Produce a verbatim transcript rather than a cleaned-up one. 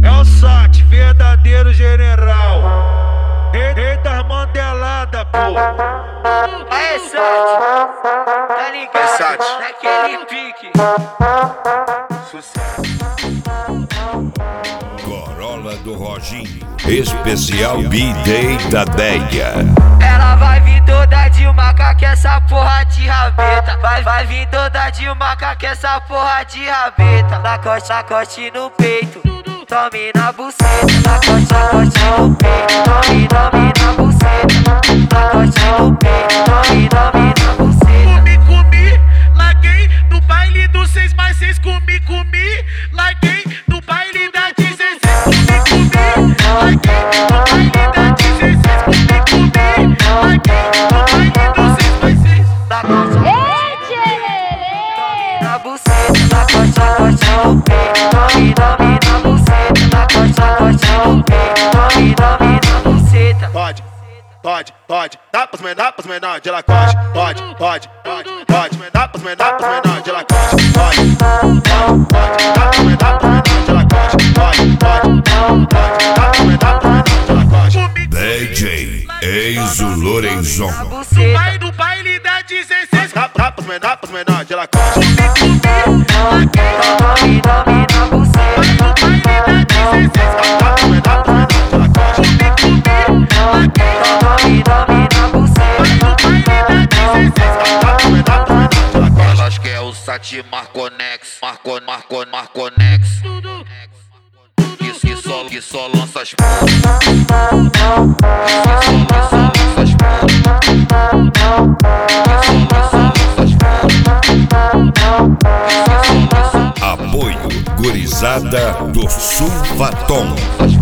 É o Sat, verdadeiro general. Rei, rei das mandeladas, pô. Aê, Sat, tá ligado? É, Sat. Naquele pique. Sucesso. Corolla do Roginho, especial B-Day da Deia. Ela vai vir toda de maca que essa porra de rabeta. Vai, vai vir toda de maca que essa porra de rabeta. Lacoste, lacoste no peito, tome na buceta. Lacoste, lacoste no peito, tome, tome na buceta. Lacoste no peito, tome, tome na buceta. Comi, comi, larguei no baile do seis mais seis. Comi, comi, larguei no baile da dezesseis. Comi, comi, larguei no baile da dezesseis. Comi, comi, larguei no baile do seis mais seis. Lacoste, tome na buceta. Lacoste, lacoste no peito, tome, tome na buceta. Lacoste, lacoste no peito, tome, tome na buceta. Pode, pode, pode, dá pros menor, pros menor de Lacoste. Pode, pode, pode, pode, dá pros menor, pros menor de Lacoste. Pode, pode, pode, dá pros menor, pros menor de Lacoste. Pode, pode, pode, dá pros menor, pros menor de Lacoste. D J Enzo Lorenzon. Na No buceta. baile, no baile da dezesseis. Dá, dá pros menor, pros menor de Lacoste. Comi, comi, larguei Tome, tome na buceta. no baile da dezesseis. Dá pros menor, pros menor de Lacoste. Comi, comi, larguei Tome, tome na buceta. no baile da dezesseis. Dá pros menor, pros menor de Lacoste. Elas quer o Sat Marconex, Marco, Marco, Marconex. Isso que só, que só lança as putas. Isso que só, que só lança as putas. Isso que só, que só lança as putas. Isso que só, que só Apoio Gurizada do Sulvaton. lança as putas.